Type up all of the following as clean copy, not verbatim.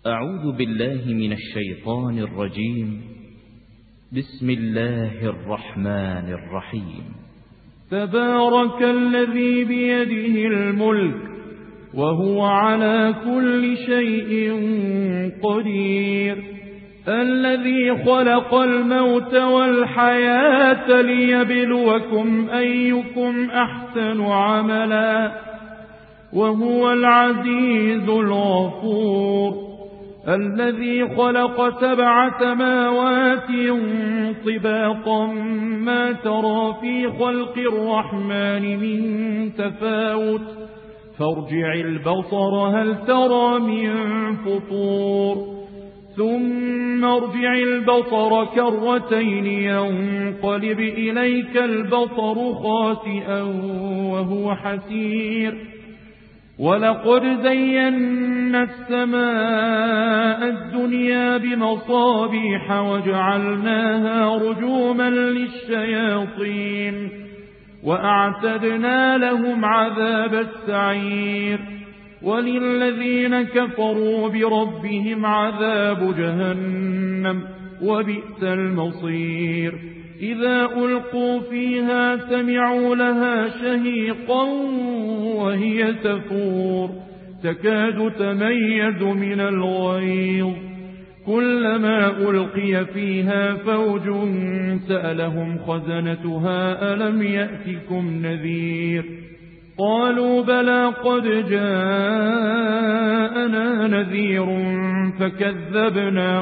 أعوذ بالله من الشيطان الرجيم. بسم الله الرحمن الرحيم. تبارك الذي بيده الملك وهو على كل شيء قدير، الذي خلق الموت والحياة ليبلوكم أيكم أحسن عملا وهو العزيز الغفور، الذي خلق 7 سماوات طباقا ما ترى في خلق الرحمن من تفاوت، فارجع البصر هل ترى من فطور، ثم ارجع البصر كرتين ينقلب إليك البصر خاسئا وهو حسير، ولقد زينا السماء الدنيا بمصابيح وجعلناها رجوما للشياطين وأعتدنا لهم عذاب السعير، وللذين كفروا بربهم عذاب جهنم وبئس المصير. إذا ألقوا فيها سمعوا لها شهيقا وهي تفور، تكاد تميز من الغيظ، كلما ألقي فيها فوج سألهم خزنتها ألم يأتكم نذير، قالوا بلى قد جاءنا نذير فكذبنا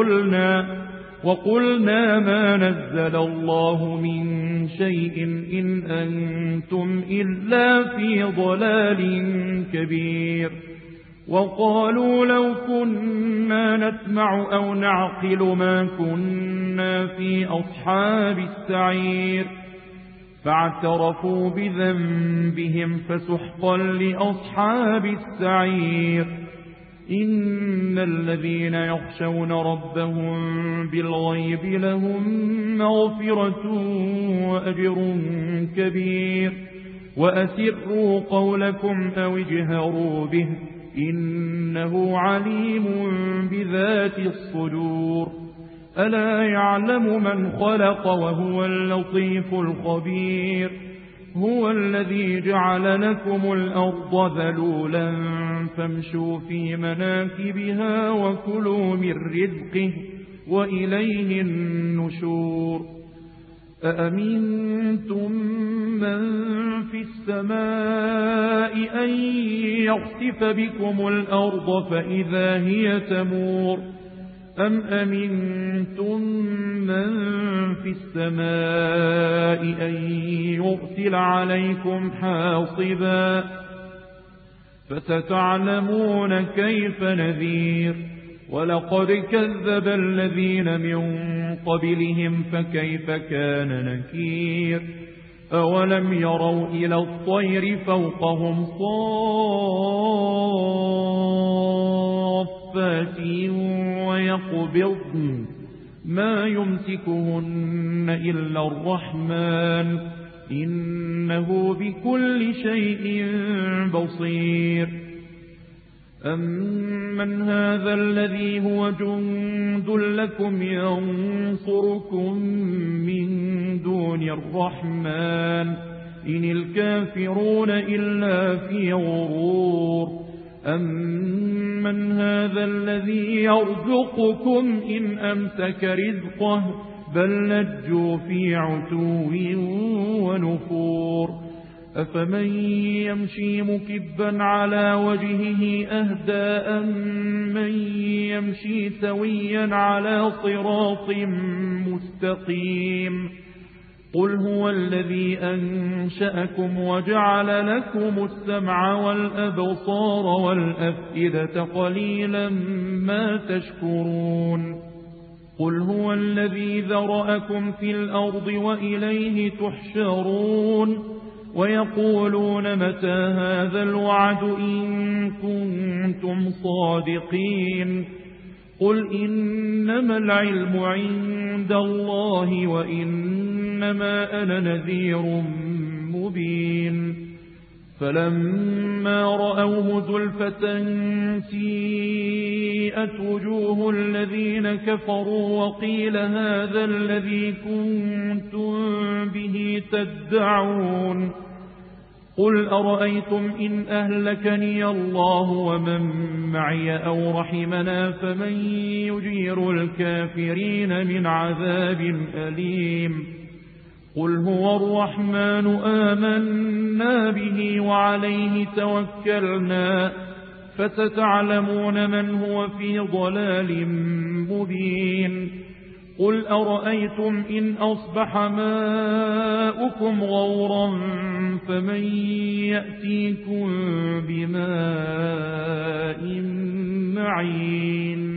وقلنا ما نزل الله من شيء إن أنتم إلا في ضلال كبير، وقالوا لو كنا نسمع أو نعقل ما كنا في أصحاب السعير، فاعترفوا بذنبهم فسحقا لأصحاب السعير. إن الذين يخشون ربهم بالغيب لهم مغفرة وأجر كبير، وأسروا قولكم أو اجهروا به إنه عليم بذات الصدور. ألا يعلم من خلق وهو اللطيف الخبير، هو الذي جعل لكم الأرض ذلولا فامشوا في مناكبها وكلوا من رزقه وإليه النشور. أأمنتم من في السماء أن يخسف بكم الأرض فإذا هي تمور، أم أمنتم من في السماء أن يرسل عليكم حاصبا، فستعلمون كيف نذير. ولقد كذب الذين من قبلهم فكيف كان نكير. أولم يروا إلى الطير فوقهم صافات ويقبضن ما يمسكهن إلا الرحمن إنه بكل شيء بصير. أمن هذا الذي هو جند لكم ينصركم من دون الرحمن إن الكافرون إلا في غرور. أمن هذا الذي يرزقكم إن أمسك رزقه بل لجوا في عتو ونفور. أفمن يمشي مكبا على وجهه أهدى أمن يمشي سويا على صراط مستقيم. قل هو الذي أنشأكم وجعل لكم السمع والأبصار والأفئدة قليلا ما تشكرون. قل هو الذي ذرأكم في الأرض وإليه تحشرون. ويقولون متى هذا الوعد إن كنتم صادقين. قل إنما العلم عند الله وإنما أنا نذير مبين. فلما رأوه زلفة سيئت سيئت وجوه الذين كفروا وقيل هذا الذي كنتم به تدعون قل أرأيتم إن أهلكني الله ومن معي أو رحمنا فمن يجير الكافرين من عذاب أليم قل هو الرحمن آمنا به وعليه توكلنا فستعلمون من هو في ضلال مبين قل أرأيتم إن أصبح ماؤكم غورا فمن يأتيكم بماء معين